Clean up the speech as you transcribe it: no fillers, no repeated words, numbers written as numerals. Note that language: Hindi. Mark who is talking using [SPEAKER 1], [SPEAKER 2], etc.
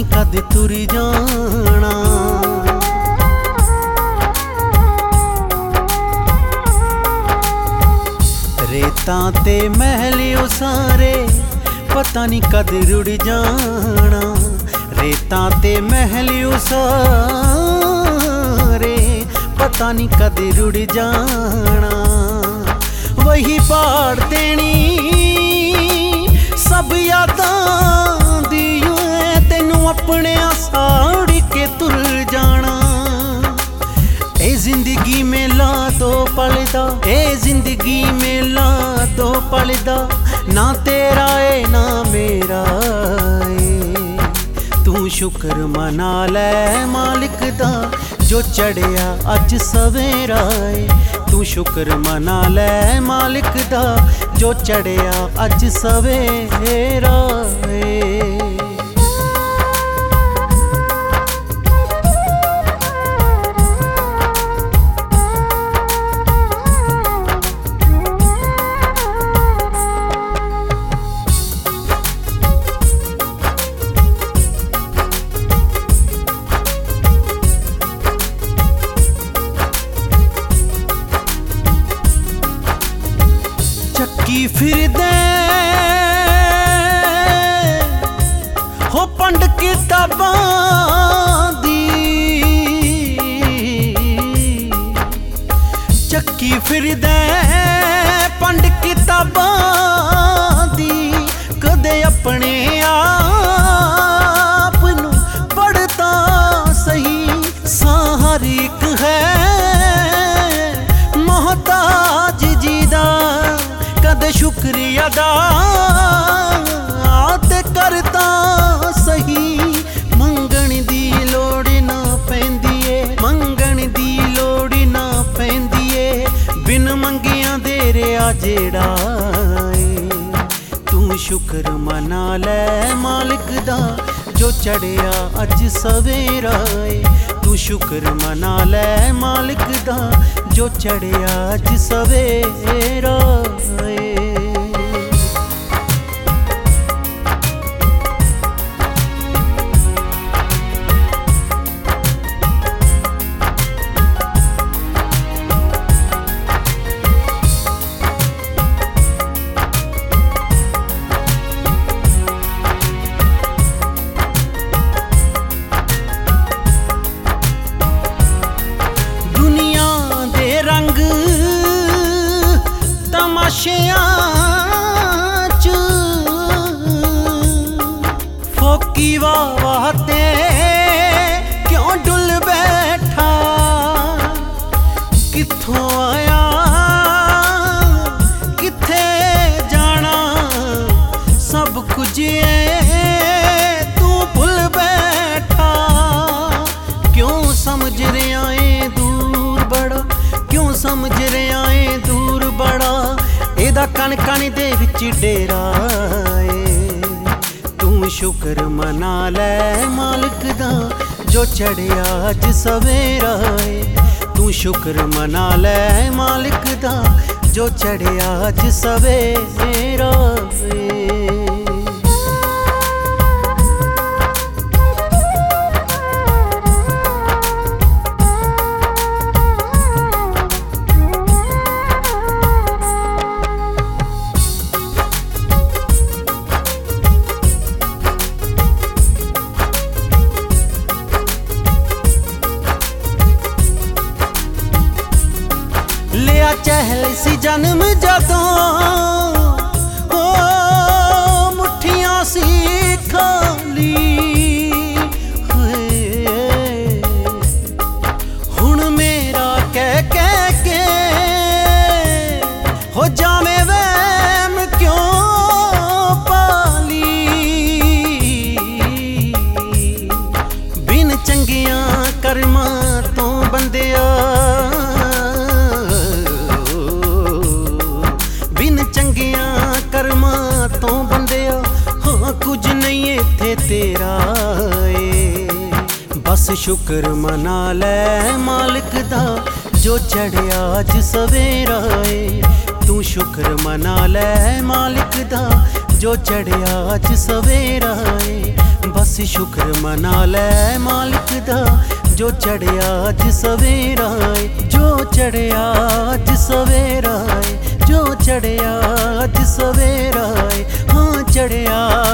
[SPEAKER 1] नहीं कद तुर जाना। रेतां ते महल उसारे पता नहीं कद रुड़ जाना। रेतां ते महल उसारे पता नहीं कद रुड़ जाना। वही बाढ़ देनी सब यादां दी तेनू अपने साड़ के तुर जाना। ए जिंदगी में ला दो पलदा, ए जिंदगी में ला दो पलदा, ना तेरा है ना मेरा है। तू शुक्र मना ले मालिक दा जो चढ़िया अज सवेरा है। तू शुक्र मना ले मालिक दा जो चढ़िया अज सवेरा है। चक्की फिरदे हो पंड किताबां दी, चक्की फिरदे पंड किताबां दी। कदे अपने आप नू पढ़ता सही, हर एक है मोहताज जी दा। कद शुक्रिया दा ते करता सही, मंगण दी लोड़ ना पैंदी ए, मंगण दी लोड़ ना पैंदी ए। बिन मंगिया दे रिया जेड़ा ए। तू शुक्र मना ले मालिक दा जो चढ़िया अज सवेरा ए। तू शुक्र मना ले मालिक दा जो चढ़िया अज सवेरा ए। तमाशियां च फोकी वाह ते क्यों डुल बैठा। कित्थों आया किथे जाना सब कुछ तू भुल बैठा। क्यों समझ रहा है दूर बड़ा, क्यों समझ रहा है दूर बड़ा। एदा कण कण दे विच डेरा ए। तू शुक्र मना ले मालिक दा जो चढ़िया अज सवेरा ए। तू शुक्र मना ले मालिक दा जो चढ़िया अज सवेरा ए। लिया चहल सी जन्म जदों ओ मुठियां सी खाली। हुण मेरा कह कह के हो जावे वैम क्यों पाली। बिन चंगियां कर्मां तो बंदिया, कर्मा तो बंदिया हाँ कुछ नहीं इत्थे तेरा ए। बस शुक्र मना ले मालिक दा जो चढ़िया अज सवेरा ए। तू शुक्र मना ले मालिक दा जो चढ़िया अज सवेरा ए। बस शुक्र मना ले मालिक दा जो चढ़िया अज सवेरा है, जो चढ़िया अज सवेरा है, जो चढ़िया अज सवेरा है, हाँ चढ़िया